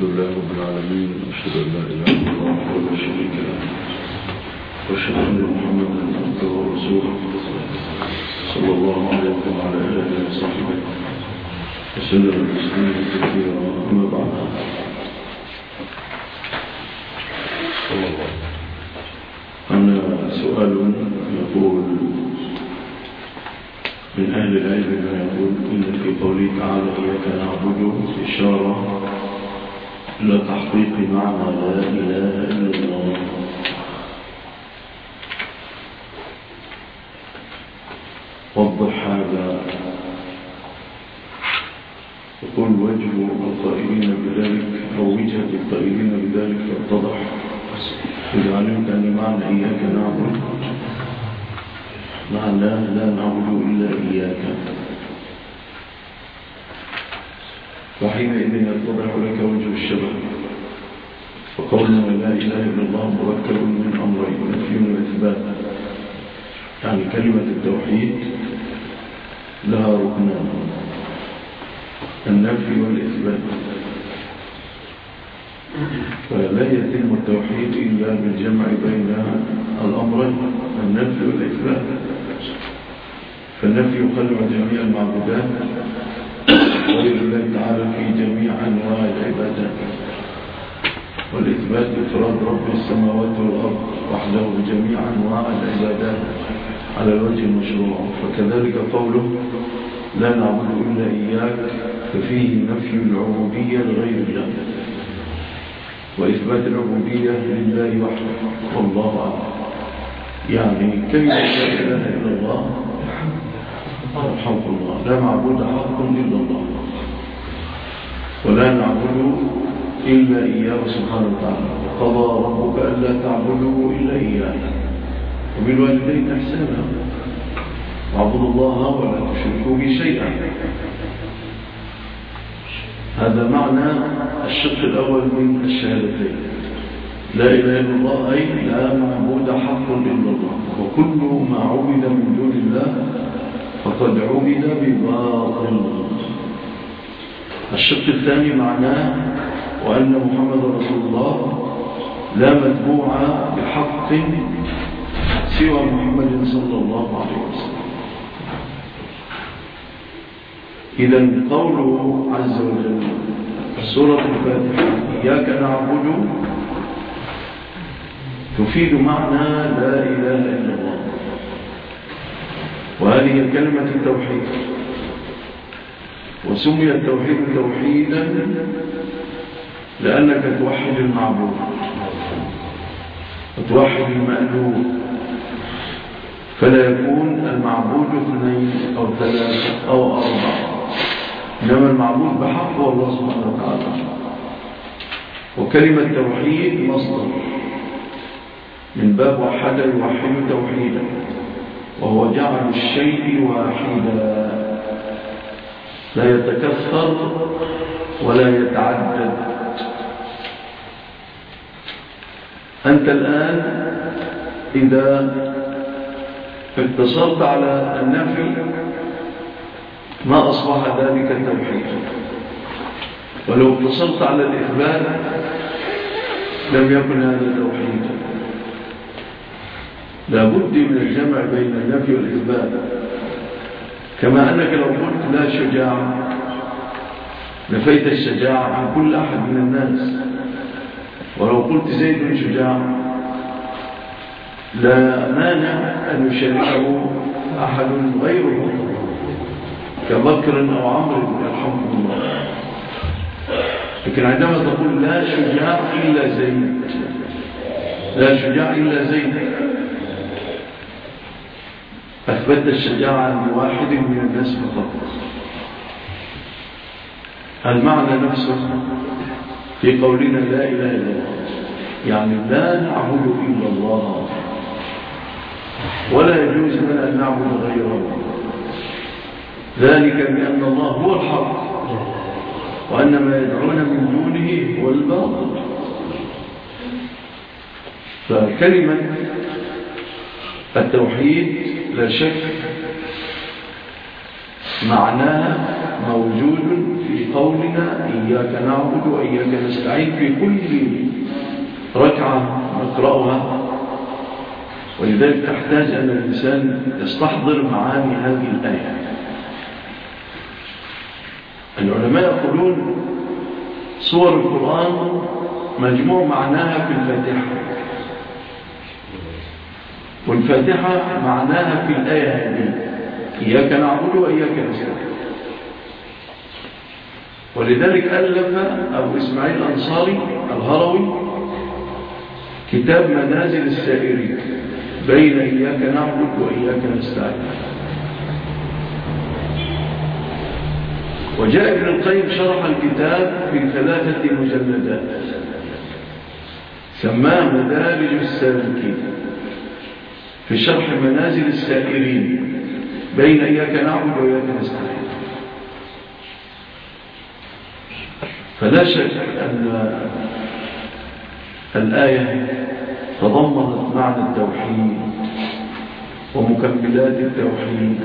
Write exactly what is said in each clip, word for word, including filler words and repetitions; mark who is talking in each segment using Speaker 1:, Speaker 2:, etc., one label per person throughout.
Speaker 1: الحمد لله رب العالمين، أشهد أن لا إله إلا الله ولا شريك له، وأشهد أن محمدا عبده ورسوله صلى الله عليه وعلى آله وصحبه وسلم تسليما كثيرا. أما بعد، أنا سؤال يقول من أهل العلم ما يقول إن في قوله تعالى إياك نعبد إشارة إلى تحقيق معنى لا إله إلا الله. وضح هذا. يقول وجه القائلين بذلك أو وجهة القائلين بذلك يتضح إذا علمت أن معنى إياك نعبد معنى لا نعبد إلا إياك، وحينئذ يتضح لك وجه الشبه. فقولنا لا إله إلا الله مركب من أمرين، نفي وإثبات. يعني كلمة التوحيد لها ركنان، النفي والإثبات. فلا يتم التوحيد إلا بالجمع بين الأمرين النفي والإثبات. فالنفي يخلع جميع المعبودات غير الله تعالى في جميع أنواع العبادات، والإثبات إفراد رب السماوات والأرض وحده جميع أنواع العبادات على الوجه المشروع. فكذلك قوله لا نعبد إلا إياك ففيه نفي العبودية لغير الله وإثبات العبودية لله وحده والله أعلم. يعني كيف لا إله إلا الله الحمد الله، لا معبود حق إلا الله، ولا نعبد إلا إياه سبحانه وتعالى. وقضى ربك ألا تعبدوا إلا إياه وبالوالدين إحسانا واعبدوا الله ولا تشركوا به شيئا. هذا معنى الشق الأول من الشهادتين، لا إله إلا الله أي لا معبود حق إلا الله، وكل ما عبد من دون الله فقد عبد بباطل. الشق الثاني معناه وأن محمد رسول الله لا متبوع بحق سوى محمد صلى الله عليه وسلم. إذن قوله عز وجل سورة الفاتحة إياك نعبد تفيد معنى لا إله إلا الله، وهذه كلمة التوحيد. وسمي التوحيد توحيدا لأنك توحد المعبود وتوحد المألوه، فلا يكون المعبود اثنين أو ثلاثة أو أربعة، إنما المعبود بحق هو الله سبحانه وتعالى. وكلمة توحيد مصدر من باب وحد يوحد توحيدا، وهو جعل الشيء واحدا لا يتكثر ولا يتعدد. أنت الآن إذا اقتصرت على النفي ما أصبح ذلك التوحيد، ولو اقتصرت على الإثبات لم يكن هذا التوحيد. لا بد من الجمع بين النفي والإثبات. كما أنك لو قلت لا شجاع نفيت الشجاعة عن كل أحد من الناس، ولو قلت زيد شجاع لا مانع أن يشاركه أحد غيره كبكر أو عمرو الحمد لله. لكن عندما تقول لا شجاع إلا زيد، لا شجاع إلا زيد، أثبت الشجاعة لواحد من الناس فقط. المعنى نفسه في قولنا لا إله إلا الله، يعني لا نعبد إلا الله، ولا يجوز لنا أن نعبد غيره. ذلك بأن الله هو الحق، وأن ما يدعون من دونه هو الباطل. فكلمة التوحيد لا شك معناها موجود في قولنا إياك نعبد وإياك نستعين في كل ركعة نقرأها. ولذلك تحتاج أن الإنسان يستحضر معاني هذه الآية. العلماء يقولون سور القرآن مجموع معناها في الفاتحة، والفاتحة معناها في الآية هذه إياك نعبد وإياك نستعين. ولذلك ألف أبو إسماعيل الأنصاري الهروي كتاب منازل السائرين بين إياك نعبد وإياك نستعين. وجاء ابن القيم شرح الكتاب في ثلاثة مجلدات سماه مدارج السالكين في شرح منازل السائرين بين إياك نعبد وإياك نستعين. فلا شك أن الآية تضمنت معنى التوحيد ومكملات التوحيد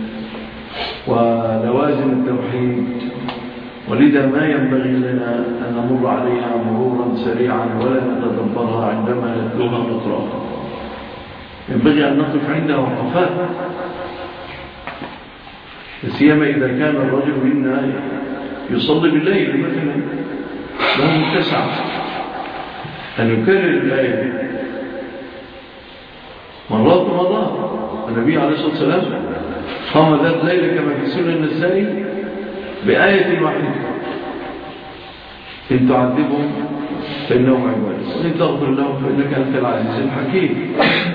Speaker 1: ولوازم التوحيد، ولذا ما ينبغي لنا أن نمر عليها مرورا سريعا ولا نتدبرها عندما نتلوها ونقرأها. ينبغي أن نقف عندها وقفات، سيما إذا كان الرجل منا يصلي بالليل مثلا له متسع أن يكرر الآية مرات ومرات. النبي عليه الصلاة والسلام قام ذات ليلة كما في سنة النسائي بآية واحدة: إن تعذبهم فإنهم عبادك وإن تغفر لهم فإنك أنت العزيز الحكيم.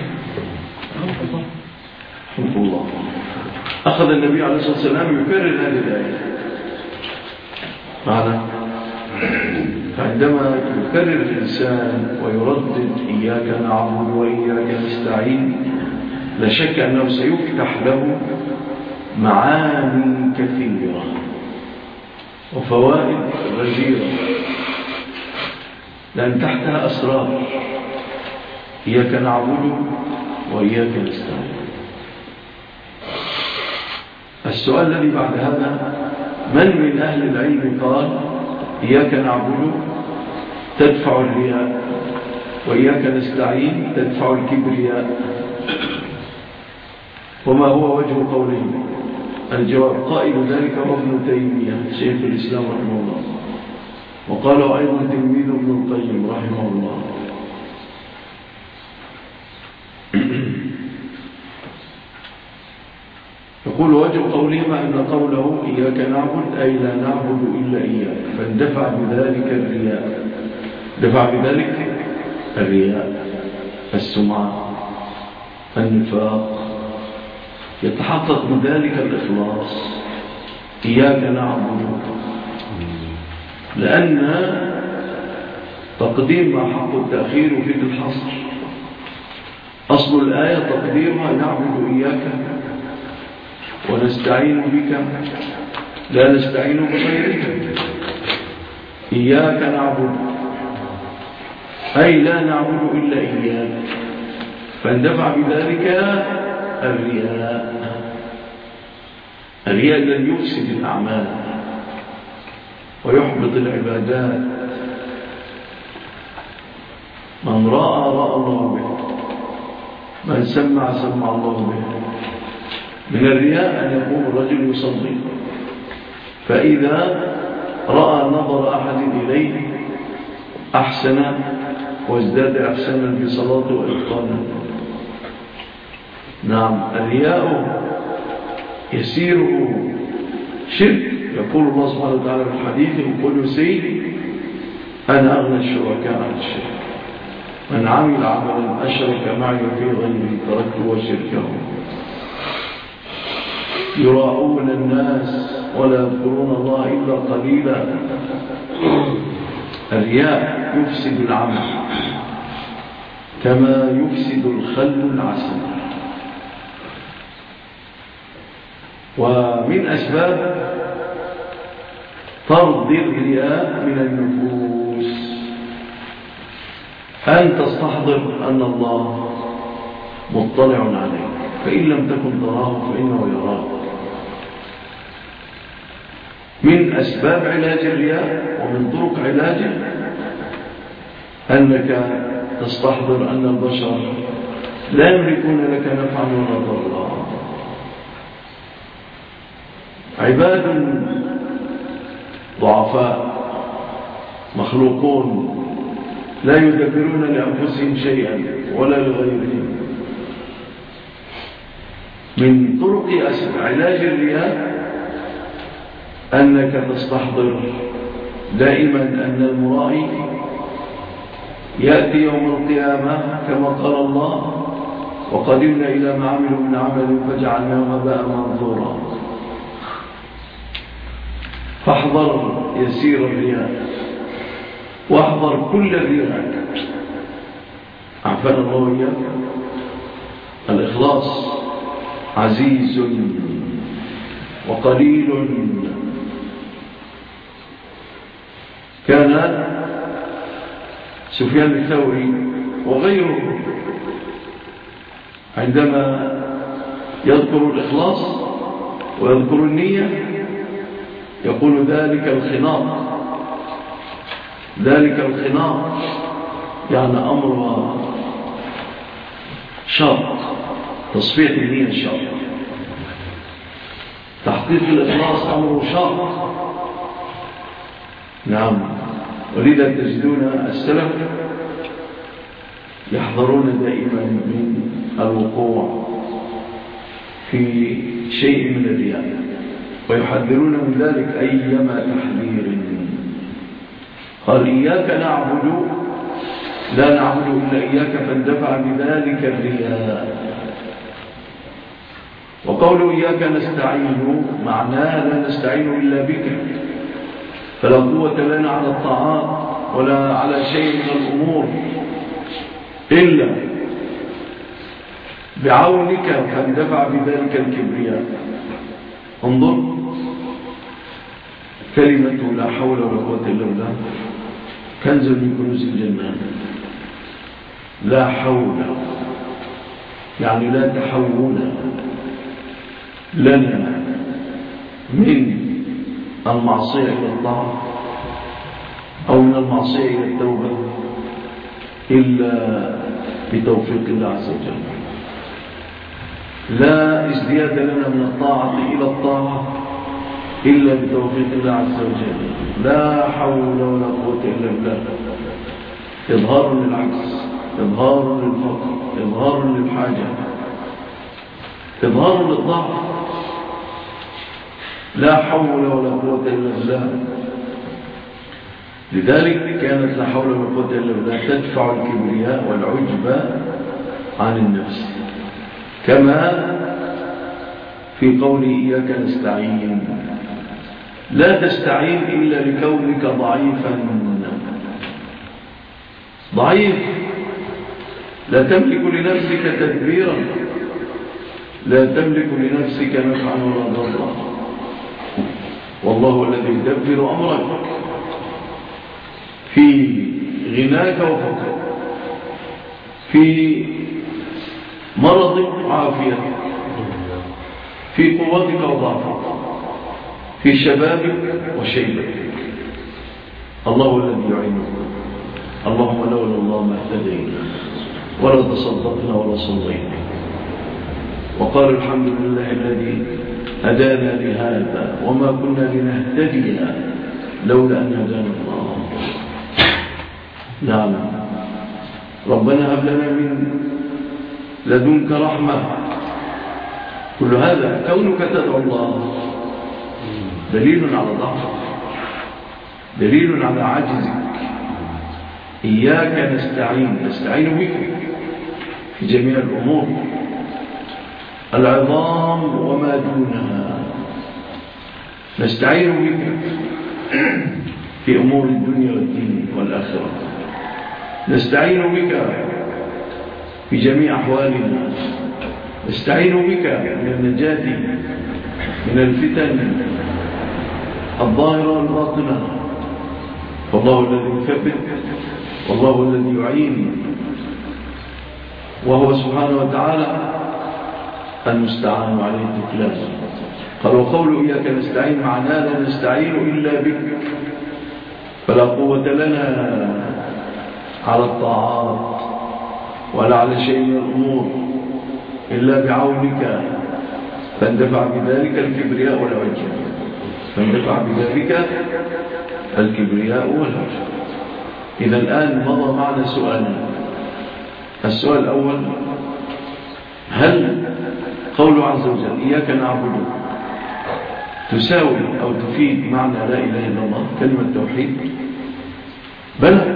Speaker 1: حب الله. أخذ النبي عليه الصلاة والسلام يكرر هذه الآية معنا. فعندما يكرر الإنسان ويردد إياك نعبد وإياك نستعين لا شك أنه سيفتح له معاني كثيرة وفوائد غزيرة، لأن تحتها أسرار. إياك نعبد وإياك نستعين. السؤال الذي بعد هذا: من من أهل العلم قال إياك نعبد تدفع الرياء وإياك نستعين تدفع الكبرياء؟ وما هو وجه قوله؟ الجواب: قائل ذلك هو ابن تيمية شيخ الإسلام رحمه الله، وقاله أيضا تلميذ ابن القيم رحمه الله. يقول: وجه قولهما أن قوله إياك نعبد أي لا نعبد إلا إياك، فاندفع بذلك الرياء، دفع بذلك الرياء، السمعة، النفاق، يتحقق بذلك الإخلاص. إياك نعبد، لأن تقديم ما حق التأخير في الحصر. أصل الآية تقديرها نعبد إياك ونستعين بك لا نستعين بغيرك. إياك نعبد أي لا نعبد إلا إياك، فاندفع بذلك الرياء. الرياء الذي يفسد الأعمال ويحبط العبادات. من رأى رأى الله به، من سمع سمع الله به. من الرياء أن يقوم الرجل يصلي، فإذا رأى نظر أحد إليه أحسن وازداد أحسنا في صلاته وإتقانا. نعم، الرياء يسيره شرك. يقول الله سبحانه وتعالى في الحديث القدسي: أنا أغنى الشركاء عن الشرك، من عمل عملا أشرك معي في غيري تركته وشركه. يراؤون الناس ولا يذكرون الله إلا قليلا. الرياء يفسد العمل كما يفسد الخل العسل. ومن أسباب طرد الرياء من النفوس أن تستحضر أن الله مطلع عليك، فإن لم تكن تراه فإنه يراك. من أسباب علاج الرياء ومن طرق علاجه أنك تستحضر أن البشر لا يملكون لك نفعا ولا ضرا، عباد ضعفاء مخلوقون لا يدبرون لأنفسهم شيئا ولا لغيرهم. من طرق علاج الرياء أنك تستحضر دائما أن المرائي يأتي يوم القيامة كما قال الله: وقدمنا إلى ما عملوا من عمل فجعلناه هباء منثورا. فاحذر يسير الرياء واحذر كل الرياء، عافانا الله وإياك. الإخلاص عزيز وقليل. كان سفيان الثوري وغيره عندما يذكر الإخلاص ويذكر النية يقول: ذلك الخناط، ذلك الخناط، يعني أمر شاق، تصفية النية شاق، تحقيق الإخلاص أمر شاق. نعم، ولذا تجدون السلف يحذرون دائما من الوقوع في شيء من الرياء ويحذرون من ذلك أيما تحذير. قال: إياك نعبد، لا نعبد إلا إياك، فاندفع بذلك الرياء. وقول إياك نستعين معناه لا نستعين إلا بك، فلا قوة لنا على الطاعات ولا على شيء من الأمور إلا بعونك، فاندفع بذلك الكبرياء. انظر كلمة لا حول ولا قوة إلا بالله كنز من كنوز الجنة. لا حول يعني لا تحول لنا من المعصية إلى الله أو من المعصية إلى التوبة إلا بتوفيق الله عز وجل. لا ازدياد لنا من الطاعة إلى الطاعة إلا بتوفيق الله عز وجل. لا حول ولا قوة إلا بالله. إظهار للعجز، إظهار للفقر، إظهار للحاجة، إظهار للضعف. لا حول ولا قوة إلا بالله. لذلك كانت لا حول ولا قوة إلا بالله تدفع الكبرياء والعجب عن النفس، كما في قوله إياك نستعين. لا تستعين إلا لكونك ضعيفا، ضعيف، لا تملك لنفسك تدبيرا، لا تملك لنفسك نفعا ولا ضرا. والله الذي يدبر أمرك في غناك وفقرك، في مرضك وعافيتك، في قوتك وضعفك، في شبابك وشيبتك. الله الذي يعينك. اللهم لولا الله ما اهتدينا ولا تصدقنا ولا صلينا. وقال: الحمد لله الذي هدانا لهذا وما كنا لنهتدي لولا أن هدانا الله. نعم، ربنا هب لنا من لدنك رحمة. كل هذا كونك تدعو الله دليل على ضعفك، دليل على عجزك. إياك نستعين، نستعين بك في جميع الأمور، العظام وما دونها. نستعين بك في أمور الدنيا والدين والآخرة. نستعين بك في جميع أحوالنا. نستعين بك من النجاة من الفتن الظاهرة والباطنة. فالله الذي يثبت والله الذي يعين، وهو سبحانه وتعالى المستعان عليه التكلان. قال وقول إياك نستعين معناه لا نستعين إلا بك، فلا قوة لنا على الطاعات ولا على شيء من الأمور إلا بعونك، فاندفع بذلك الكبرياء والعجب فاندفع بذلك الكبرياء والعجب. إذا الآن مضى معنا سؤالنا. السؤال الأول: هل قول عز وجل إياك نعبد تساوي أو تفيد معنى لا إله إلا الله كلمة توحيد؟ بلى،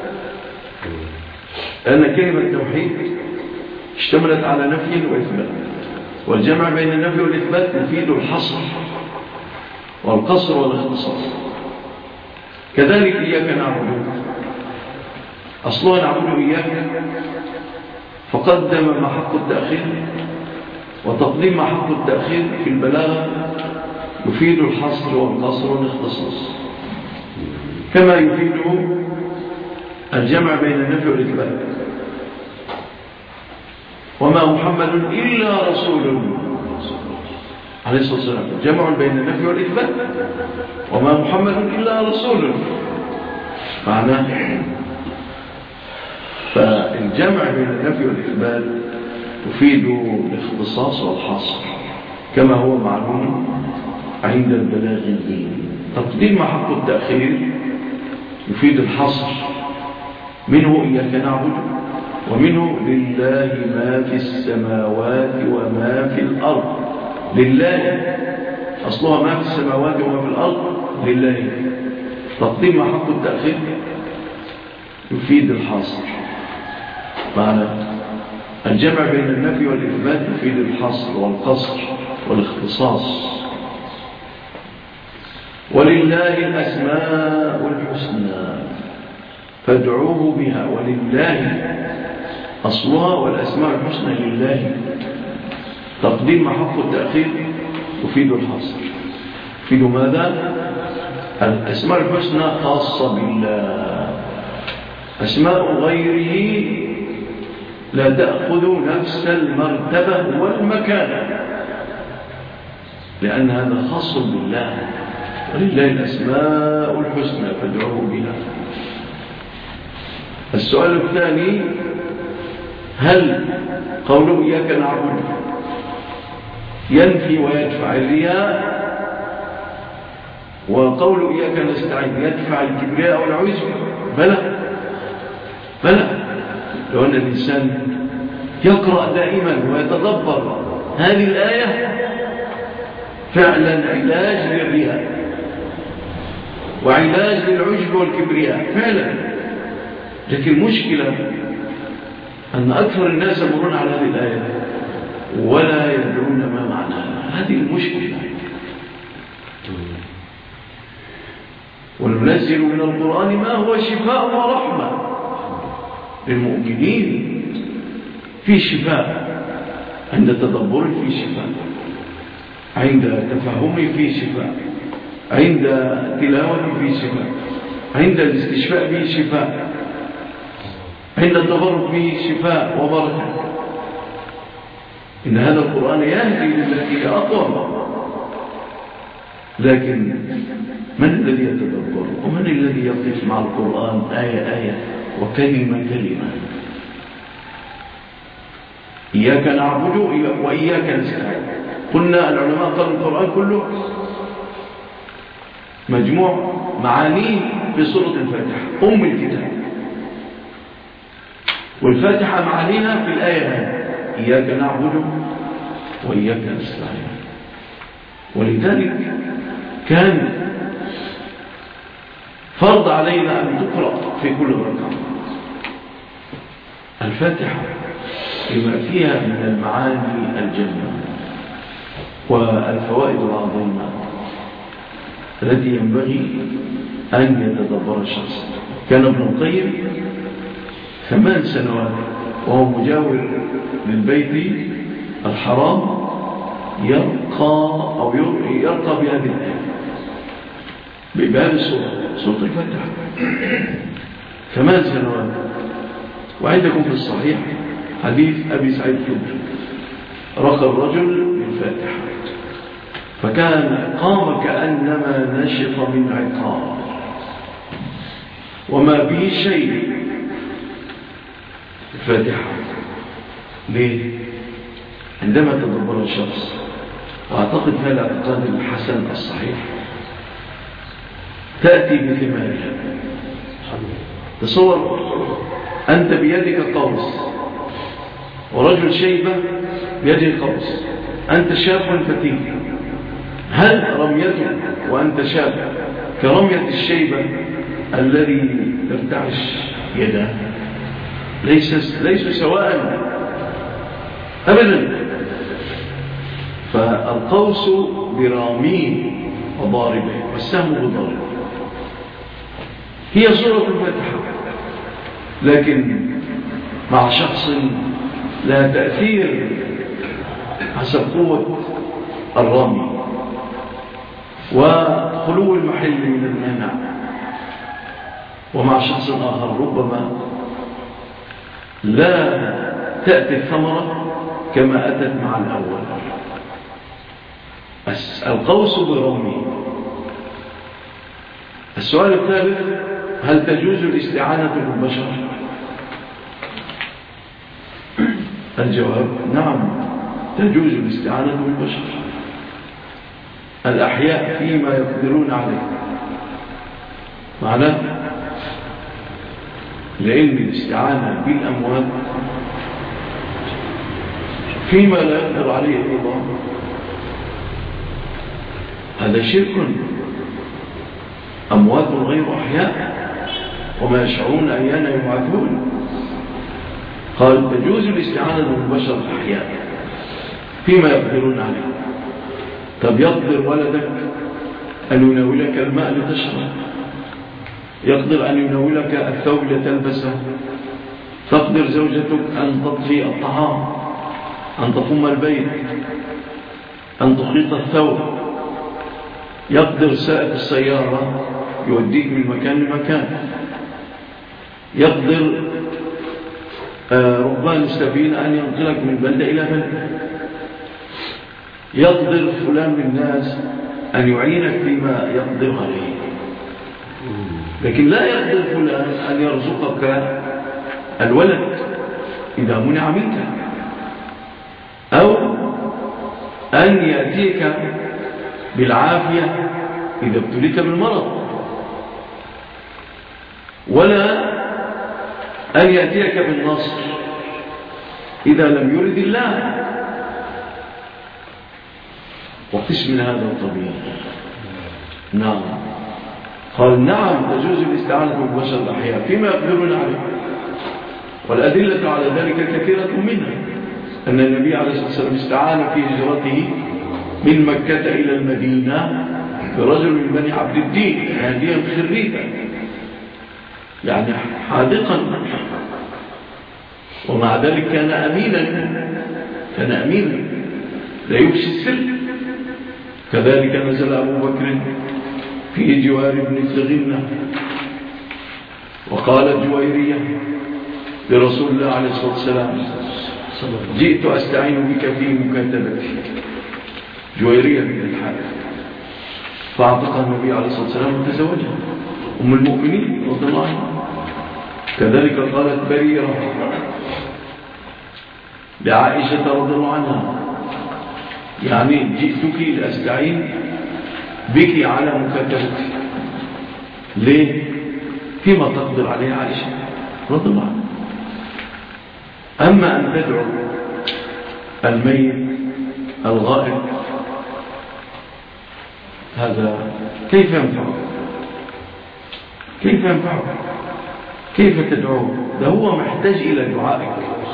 Speaker 1: لأن كلمة توحيد اشتملت على نفي وإثبات، والجمع بين النفي والإثبات يفيد الحصر والقصر والاختصاص. كذلك إياك نعبد أصلها نعبد إياك، فقدم ما حق التأخير، وتقديم ما حق التأخير في البلاغة يفيد الحصر والقصر والاختصاص، كما يفيده الجمع بين النفي والإثبات. وما محمد إلا رسول عليه الصلاة والسلام، جمع بين النفي والإثبات. وما محمد إلا رسول معناه، فالجمع بين النفي والإثبات يفيد الاختصاص والحصر كما هو معلوم عند البلاغيين. تقديم ما حق التأخير يفيد الحصر، منه إياك نعبد، ومنه لله ما في السماوات وما في الأرض. لله أصلها ما في السماوات وما في الأرض لله. تقديم ما حق التأخير يفيد الحصر، معنى الجمع بين النفي والإثبات يفيد الحصر والقصر والاختصاص. ولله الأسماء الحسنى فادعوه بها. ولله أصلها والأسماء الحسنى لله. تقديم حق التأخير يفيد الحصر. يفيد ماذا؟ الأسماء الحسنى خاصة بالله، أسماء غيره لا تأخذ نفس المرتبة والمكانة، لأن هذا خاص بالله. ولله الأسماء الحسنى فادعوه بها. السؤال الثاني: هل قوله إياك نعبد ينفي ويدفع الرياء، وقوله إياك نستعين يدفع الكبرياء والعجب؟ بلى بلى. لو أن الإنسان يقرأ دائما ويتدبر هذه الآية فعلا علاج للرياء وعلاج للعجب والكبرياء فعلا. لكن المشكلة أن أكثر الناس يمرون على هذه الآية ولا يدرون ما معناها. هذه المشكلة. وننزل من القرآن ما هو شفاء ورحمة للمؤمنين. في شفاء عند تدبر، في شفاء عند تفهم، في شفاء عند تلاوة، في شفاء عند الاستشفاء، في شفاء عند التبرك، به شفاء وبركة. إن هذا القرآن يهدي للتي هي أقوم. لكن من الذي يتدبر ومن الذي يقف مع القرآن آية آية وكلمة كلمة؟ إياك نعبد وإياك نستعين. قلنا العلماء قالوا القرآن كله مجموع معانيه في سورة الفاتحة أم الكتاب، والفاتحة معانيها في الآية هذه إياك نعبد وإياك نستعين. ولذلك كان فرض علينا أن تقرأ في كل ركعة الفاتحة بما فيها من المعاني الجميلة والفوائد العظيمة التي ينبغي أن يتدبر الشخص. كان ابن القيم ثمان سنوات وهو مجاور للبيت الحرام يرقى أو يرقى بهذه الآية بهذه السورة، سورة الفاتحة، ثمان سنوات. وعندكم في الصحيح حديث أبي سعيد الخدري: رقى الرجل بالفاتحة فكان قام كأنما نشط من عقار وما به شيء. الفاتحة ليه؟ عندما تدبر الشخص، وأعتقد هذا الاعتقاد الحسن الصحيح، تأتي بثمارها. تصور أنت بيدك قوس ورجل شيبة بيده قوس، أنت شاب فتيل، هل رميتك وأنت شاب كرمية الشيبة الذي ترتعش يده؟ ليس ليس سواء أبدا. فالقوس براميه وضاربه والسهم بضاربه هي سورة الفاتحة، لكن مع شخص لا تأثير حسب قوة الرامي وخلو المحل من المانع، ومع شخص آخر ربما لا تأتي الثمرة كما أتت مع الأول. القوس برامي. السؤال الثالث: هل تجوز الاستعانة بالبشر؟ الجواب: نعم، تجوز الاستعانة بالبشر الأحياء فيما يقدرون عليه. معناه لأن الاستعانة بالأموات فيما لا يقدر عليه الله هذا شرك. أموات غير أحياء وما يشعرون أيان يبعثون. قال تجوز الاستعانة بالبشر الأحياء فيما يقدرون عليه. طب يقدر ولدك أن يناولك الماء لتشرب، يقدر أن يناولك الثوب لتلبسه، تقدر زوجتك أن تطفي الطعام، أن تقوم البيت، أن تخيط الثوب، يقدر سائق السيارة يوديك من مكان لمكان، يقدر ربان السفينة أن ينقلك من بلدة إلى بلدة، يقدر فلان من الناس أن يعينك فيما يقدر عليه. لكن لا يقدر فلان أن يرزقك الولد إذا منع منك، أو أن يأتيك بالعافية إذا ابتليت بالمرض، ولا أن يأتيك بالنصر إذا لم يرد الله. وقسم من هذا الطبيعي. نعم. قال نعم تجوز الاستعانة بالبشر الأحياء فيما يقدرون عليه، والأدلة على ذلك كثيرة منها أن النبي عليه الصلاة والسلام استعان في هجرته من مكة إلى المدينة برجل من بني عبد الدين هاديا خريفا، يعني حاذقا، ومع ذلك كان أمينا، كان أمينا لا يفشي السر. كذلك نزل أبو بكر في جوار ابن سغنة، وقالت جويرية لرسول الله عليه الصلاة والسلام جئت أستعين بك في مكاتبتي، جويرية بن الحارث، فأعتقها النبي عليه الصلاة والسلام وتزوجها أم المؤمنين رضي الله عنها. كذلك قالت بريرة لعائشة رضي الله عنها يعني جئتك لأستعين بك على مكاتبتي. ليه؟ فيما تقدر عليه عائشة رضي الله عنها. أما أن تدعو الميت الغائب هذا كيف ينفعه؟ كيف ينفعه؟ كيف تدعوه؟ ده هو محتاج إلى دعائك.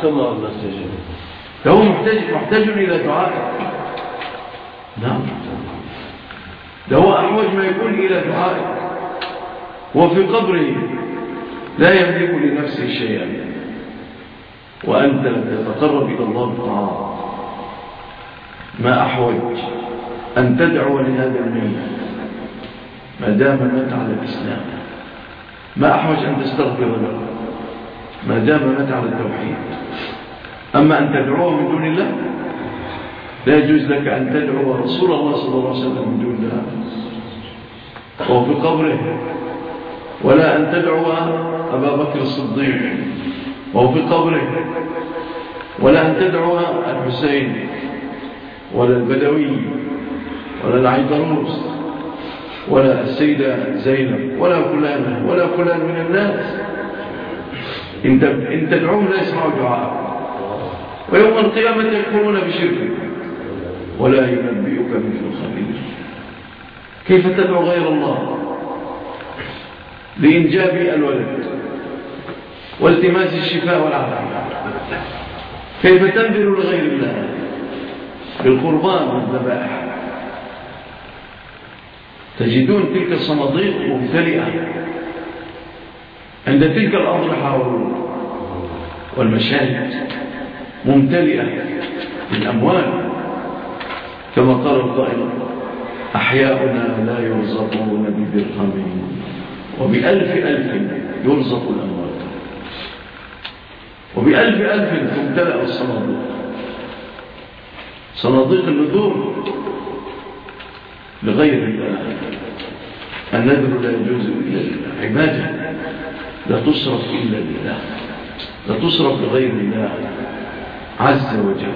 Speaker 1: ده هو محتاج محتاج إلى دعائك. نعم، ده هو أحوج ما يكون إلى دعائك. وفي قبره لا يملك لنفسه شيئا، وأنت تتقرب إلى الله بالطاعة. ما أحوج أن تدعو لهذا الميت ما دام مات على الإسلام، ما أحوج أن تستغفر له ما دام مات على التوحيد. أما أن تدعوه من دون الله لا يجوز لك أن تدعو رسول الله صلى الله عليه وسلم من دون الله وهو في قبره، ولا أن تدعو أبا بكر الصديق وهو في قبره، ولا أن تدعو الحسين ولا البدوي ولا العيدروس ولا السيدة زينب ولا فلان ولا فلان من الناس. إن تدعوهم لا يسمعوا دعاء، ويوم القيامة يكفرون بشركك ولا ينبئك مثل خبير. كيف تدعو غير الله لإنجاب الولد والتماس الشفاء والعافية؟ كيف تنذر لغير الله بالقربان والذبائح؟ تجدون تلك الصناديق ممتلئة عند تلك الأضرحة والمشاهد، ممتلئة بالأموال، كما قال القائل: أحياؤنا لا يرزقون بدرهم وبألف ألف يرزق الأموال. وبألف ألف تمتلأ الصناديق، صناديق النذور لغير الله. النذر لا يجوز إلا لله، عبادة لا تصرف إلا لله، لا تصرف لغير الله عز وجل.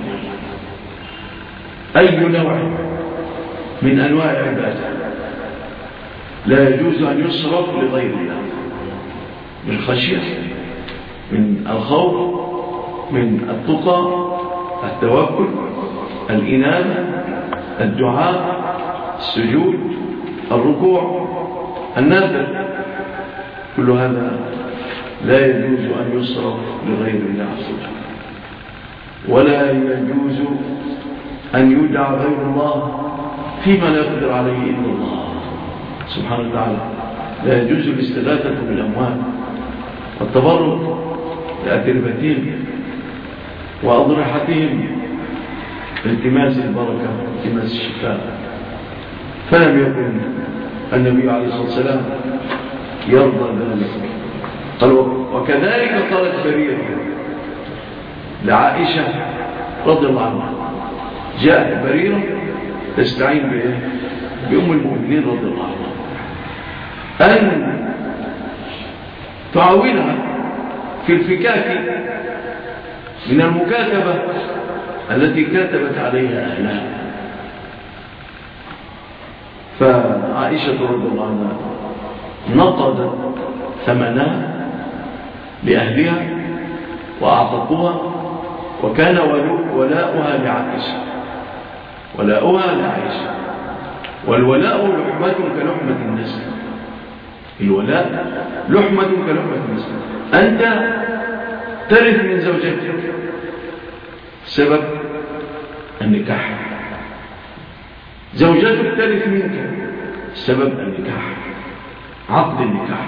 Speaker 1: أي نوع من أنواع العبادة لا يجوز أن يصرف لغير الله، من الخشية، من الخوف، من التقى، التوكل، الإنابة، الدعاء، السجود، الركوع، النذر، كل هذا لا يجوز أن يصرف لغير الله عز وجل. ولا يجوز أن يدعى غير الله فيما لا يقدر عليه إلا الله سبحانه وتعالى. لا يجوز الاستغاثة بالأموال والتبرك لأتربتهم وأضرحتهم التماس البركة التماس الشفاء. فلم يكن النبي عليه الصلاة والسلام يرضى ذلك. قال: وكذلك قالت بريرة لعائشة رضي الله عنها. جاءت بريرة تستعين بإيه؟ بأم المؤمنين رضي الله عنها أن تعاونها في الفكاك من المكاتبة التي كاتبت عليها أهلها. فعائشة رضي الله عنها نقضت ثمنها لأهلها وأعطتها، وكان ولاؤها لعائشة، ولاؤها لعائشة. والولاء لحمة كلحمة النسل، الولاء لحمة كلحمة النسل. أنت ترث من زوجتك سبب النكاح، زوجتك ترث منك سبب النكاح، عقد النكاح.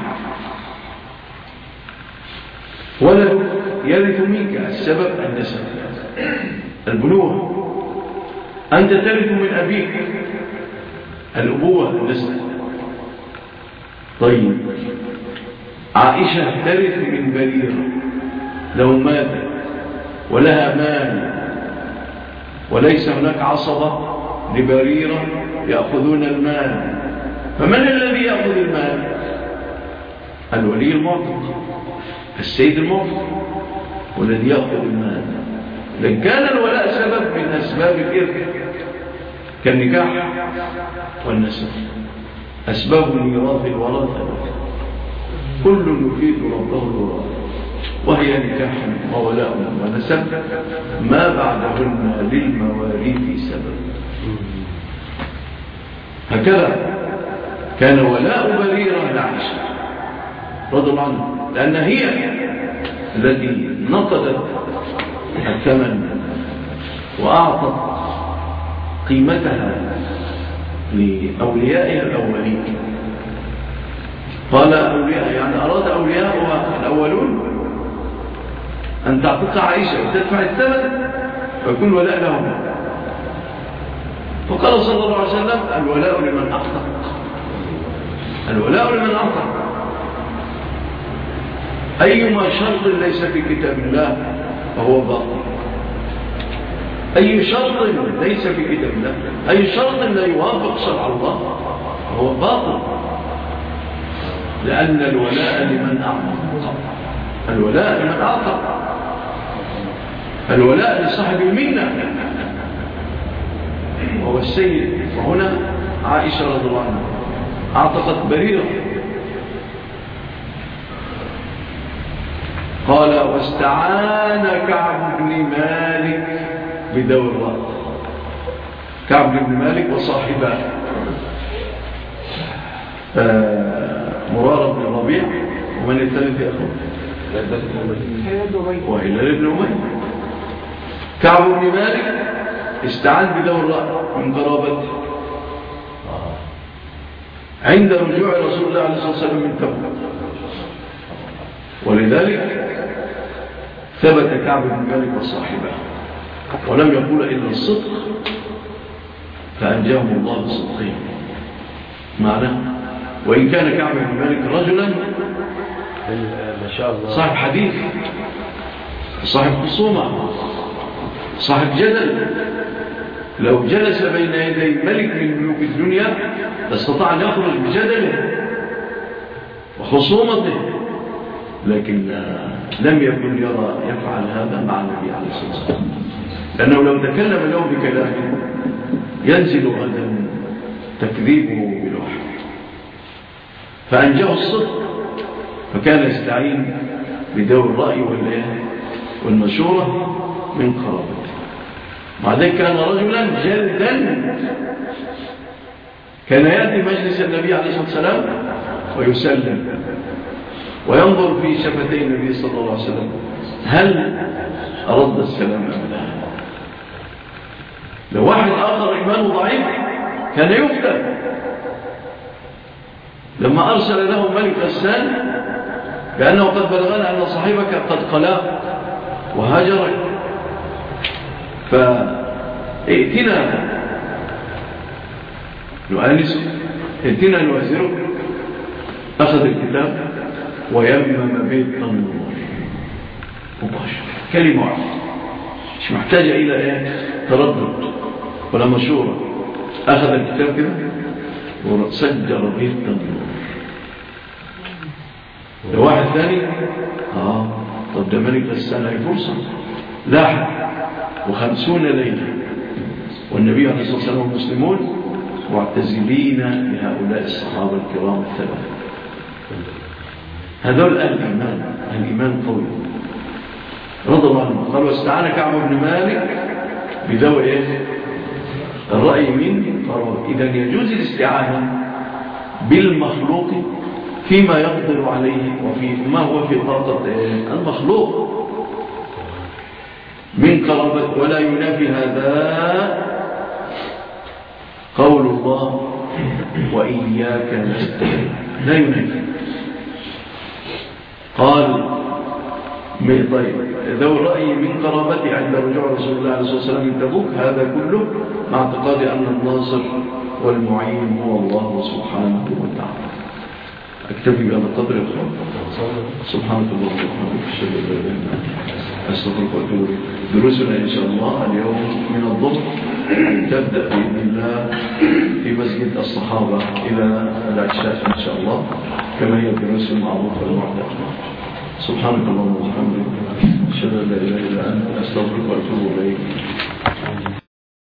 Speaker 1: ولدك يرث منك السبب النسب، البلوغ. أنت ترث من أبيك الأبوة النسب. طيب، عائشة ترث من بريرة لو ماتت ولها مال وليس هناك عصبة لبريرة يأخذون المال، فمن الذي يأخذ المال؟ الولي المعتق، السيد المعتق والذي يأخذ المال. لأن كان الولاء سبب من أسباب الإرث كالنكاح والنسب. أسباب الميراث الوراثة كل يفيد ربه الوراثة، وهي نكاح وولاء ونسب ما بعدهن للمواريث سبب. هكذا كان ولاء بريرة لعائشة رضي الله عنها، لأن هي التي نقضت الثمن وأعطت قيمتها لأوليائها الأولين. قال أولياء، يعني أراد أولياءها الأولون أن تعتق عائشة وتدفع الثمن ويكون ولاء لهم. فقال صلى الله عليه وسلم: الولاء لمن أعتق، الولاء لمن أعتق. أيما شرط ليس في كتاب الله فهو باطل. أي شرط ليس في كتاب الله، أي شرط لا يوافق شرع الله هو باطل، لأن الولاء لمن أعطى، الولاء لمن أعطى، الولاء لصاحب المنة وهو السيد. وهنا عائشة رضي الله عنها أعتقت بريرة، قال واستعان كعب بن مالك بدور الرأي، كعب بن مالك وصاحبه مرارة بن الربيع، ومن الثالث يا أخوه وهلال بن أمية. كعب بن مالك استعان بدور الرأي من قرابته عند رجوع رسول الله عليه الصلاة والسلام من تبوك، ولذلك ثبت كعب بن مالك وصاحبه ولم يقول إلا الصدق فأنجاهم الله بصدقهم. معنى وإن كان كعب بن مالك رجلا
Speaker 2: ما شاء الله
Speaker 1: صاحب حديث، صاحب خصومة، صاحب جدل، لو جلس بين يدي ملك من ملوك الدنيا استطاع أن يخرج بجدله وخصومته، لكن لم يكن يرى يفعل هذا مع النبي عليه الصلاة والسلام، لأنه لو تكلم له بكلامه ينزل غدا تكذيبه بالوحي، فأنجاه الصدق، فكان يستعين بدور الرأي والمشورة من قرابته. مع ذلك كان رجلا جلدا، كان يأتي مجلس النبي عليه الصلاة والسلام ويسلم وينظر في شفتي النبي صلى الله عليه وسلم هل أرد السلام أم لا. لو واحد آخر إيمانه ضعيف كان يفتن، لما أرسل له ملك غسان بأنه قد بلغنا أن صاحبك قد قلاه وهاجرك فائتنا نؤانسه، ائتنا نوازرك. أخذ الكتاب ويمم به التنور مباشر، كلمة واحدة مش محتاجة إلى إيه تردد ولا مشورة. أخذ الكتاب كده وسجر به التنور. لو واحد ثاني آه طب ده ملك غسان هي فرصة لاحق وخمسون ليلة والنبي عليه الصلاة والسلام والمسلمون معتزلين لهؤلاء الصحابة الكرام الثلاثة. هذول الإيمان، الإيمان قوي رضي الله عنه. قال واستعان كعب بن مالك بذوي إيه الرأي من قرار. إذن يجوز الاستعانة بالمخلوق فيما يقدر عليه وفي ما هو في طاقة المخلوق من قرابة، ولا ينافي هذا قول الله وإياك نستعين، لا ينافي. قال طيب ذو الرأي من قرابته عند رجوع رسول الله عليه الصلاة والسلام من تبوك، هذا كله مع اعتقاد أن الناصر والمعين هو الله سبحانه وتعالى. أكتفي بهذا القدر يا أخوان. سبحانك اللهم وبحمدك أشهد أن لا إله إلا أنت أستغفرك وأتوب إليك. دروسنا إن شاء الله اليوم من الظهر تبدأ بإذن الله في مسجد الصحابة إلى العشاء إن شاء الله كما هي الدروس المعروفة المعتادة. سبحانك اللهم وبحمدك أشهد أن لا إله إلا أنت أستغفرك وأتوب إليك.